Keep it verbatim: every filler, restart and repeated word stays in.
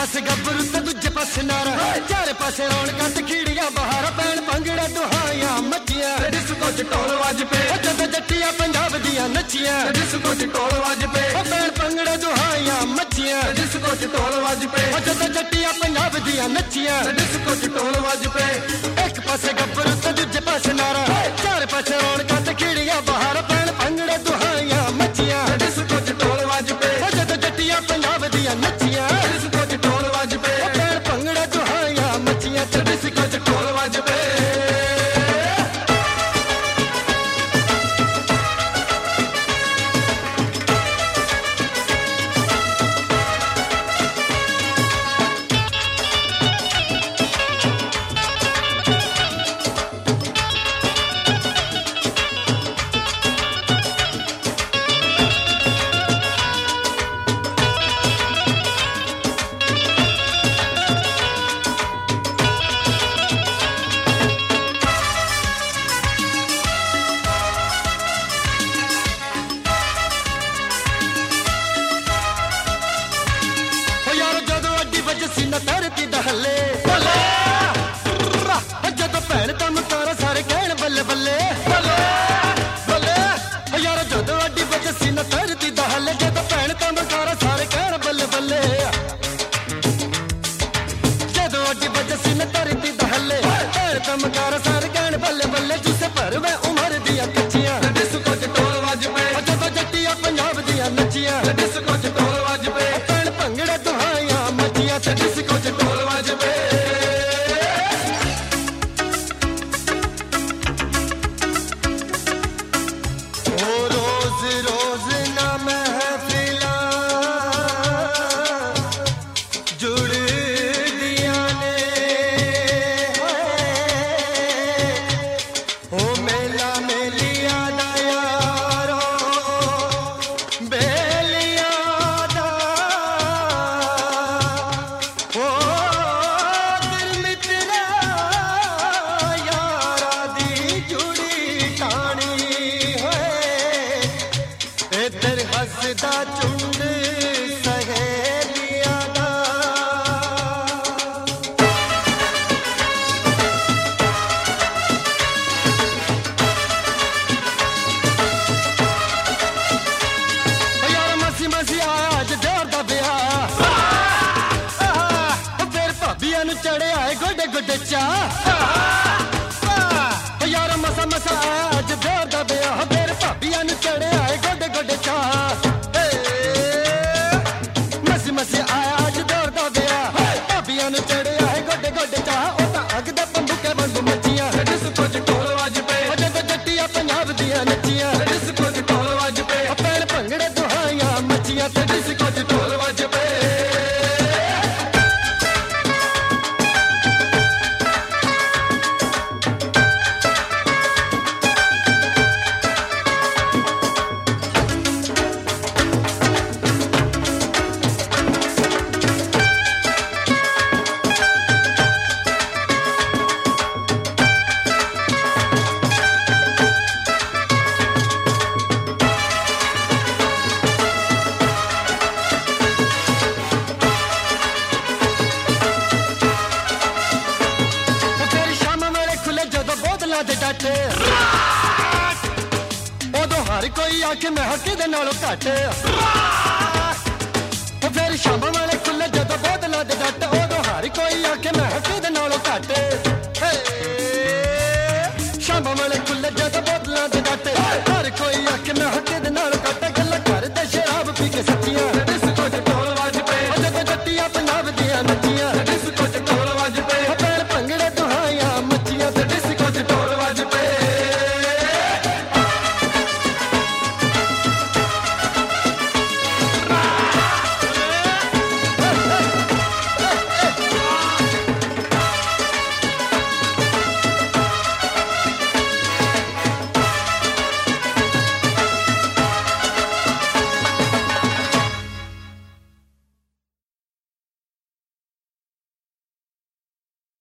पासे गब्बरू ते दूजे पासे नारा, चारे पासे रौनकां ते खीड़ियां बहारा, पैण भंगड़ा दुहाइयां मच्चियां, डिस्को च ढोल वज पे, जद जट्टियां पंजाब दियां नच्चियां, डिस्को च ढोल वज पे, पैण भंगड़ा दुहाइयां मच्चियां, डिस्को च ढोल वज पे, जद जट्टियां पंजाब दियां नच्चियां, डिस्को च ढोल वज पे। एक पासे गब्बरू ते दूजे पासे नारा, चारे पासे रौनकां ते खीड़ियां बहारा, पैण भंगड़ा दुहाइयां मच्चियां, डिस्को च ढोल वज पे, जद जट्टियां पंजाब दियां नच्चियां, डिस्को च ढोल वज पे, पैण भंगड़ा दुहाइयां मच्चियां, डिस्को च ढोल वज पे। धरती दहले जद भैन तम तारा सारे कहण बल्ले बल्ले बल्ले यार जद अड्डी बजसी न धरती दहले, जद भैन तम तारा सारे कहण बल्ले बल्ले, जद अड्डी बजसी न धरती दहले, भैन तम तारा सारे कहण बल्ले बल्ले, जिसे पर मैं उमर दिया कच्चियां, डिस्को च ढोल वज पे, जद जट्टियां पंजाब दियां नच्चियां, डिस्को च ढोल वज पे, भैन भंगड़ा दुहाइयां मच्चियां, डिस्को च ढोल वज पे। रोज रोज ना महफिलां जुड़ दियां ने, ओ मेला मेलिया दा यारो बेलिया दा, ओ दिल मित्रा यारा दी जुड़ी टाणी तेरे हसदा चुंड सहेलिया दा। यार मसी मसी आज जोर दा ब्याह, फिर भाबिया नू चढ़े आए गोडे गोडे चा, यार मसा मसा आज जोर दा ब्याह, फिर भाबिया नू चढ़े आए गोडे गोडे चा, मसी मसी आया अज दौर दा ब्याह, भाबिया नू चढ़े आए गोडे गोडे चा, ओ तां अग दे बंदूके वांगू मच्चियां, डिस्को च ढोल वज पे, जद जट्टियां पंजाब दियां नच्चियां, डिस्को च ढोल वज पे, पैण भंगड़े दुहाइयां मच्चियां, डिस्को च ढोल वज पे। उदों हर कोई आखे मैं किदे नालों घट, फिर शाम वाले खुले जदों बोतलां दे डट, उदों हर कोई आखे मैं किदे नालों घट।